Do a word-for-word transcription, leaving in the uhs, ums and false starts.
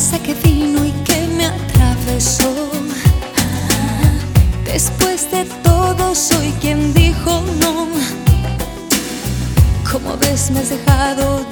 brisa que vino y que me atravesó. Después de todo soy quien dijo no. Como ves, me has dejado